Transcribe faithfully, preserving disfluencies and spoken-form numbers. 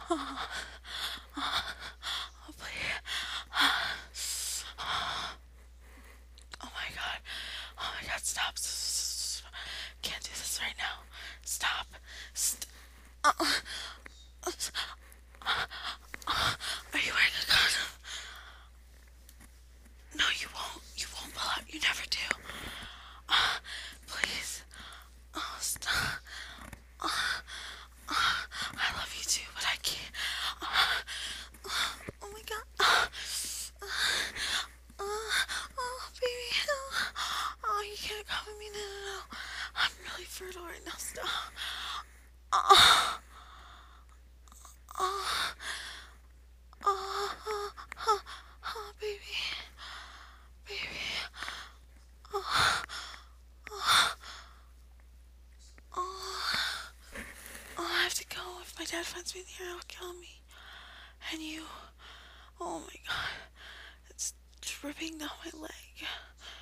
Oh, oh, please. Oh my god. Oh my god, stop. Can't do this right now. Stop. St- uh, uh, are you wearing a condom? No, you won't. You won't pull out. You never do. Uh, please. Oh, stop. Uh, uh, I love you too, but I can't. Uh, uh, oh my god. Uh, uh, oh, baby. Oh, oh, you can't cover me. No, no, no. I'm really fertile right now. Stop. Oh, oh, oh, oh, oh, oh, baby. Baby. Oh, oh, oh. Oh, I have to go. If my dad finds me in here, he'll kill me. And you. Oh my god. It's dripping down my leg.